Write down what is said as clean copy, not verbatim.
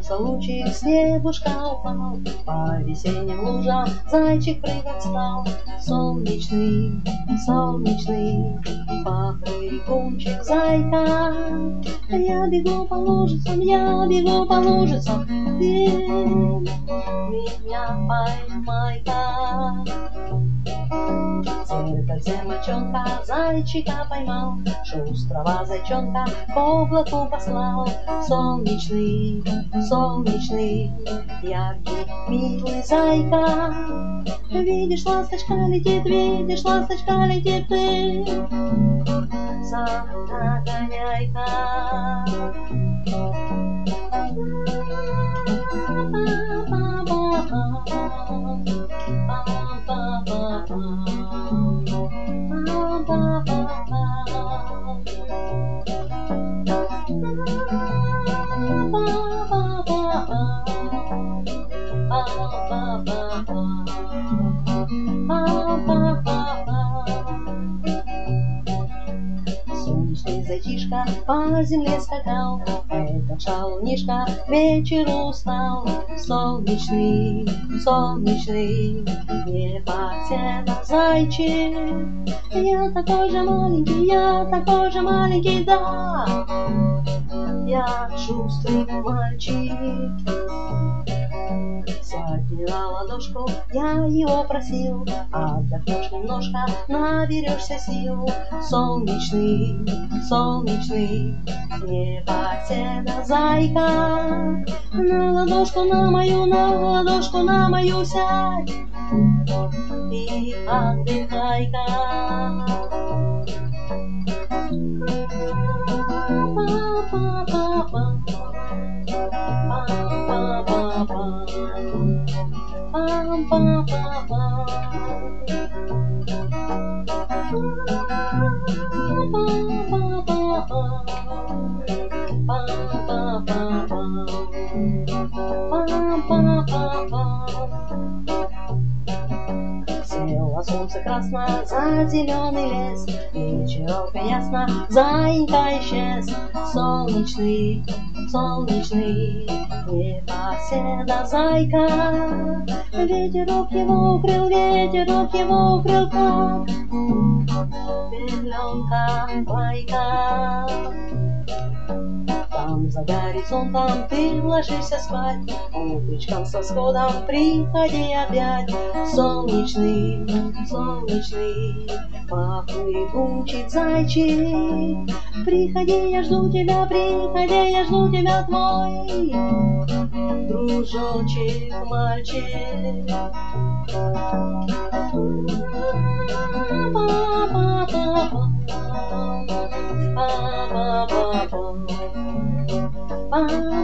Солнце лучик, снегушка упал, по весенним лужам зайчик прыгать стал. Солнечный, солнечный, попрыгунчик зайка. Я бегу по лужицам, я бегу по лужицам, ты меня поймай-ка. В зеркальце мальчонка зайчика поймал, шустрого зайчонка к облаку послал. Солнечный, солнечный, яркий, милый зайка. Видишь, ласточка летит, ты загоняй-ка. Солнечный зайчишка по земле скакал, этот шалунишка к вечеру устал. Солнечный, солнечный, непоседа зайчик. Я такой же маленький, да, я шустрый мальчик. Сядь на ладошку, я его просил, отдохнешь немножко, наберешься сил. Солнечный, солнечный, непоседа зайка. На ладошку на мою сядь и отдыхай-ка. Село солнце красно за зеленый лес, вечерок ясно заинька исчез. Солнечный, солнечный, непоседа зайка. Ветерок его укрыл, как пеленка байка. Там за горизонтом ты ложишься спать, утречком со сходом приходи опять. Солнечный, солнечный, попрыгунчик зайчик. Приходи, я жду тебя, твой дружочек мальчик. Па-па-па-па.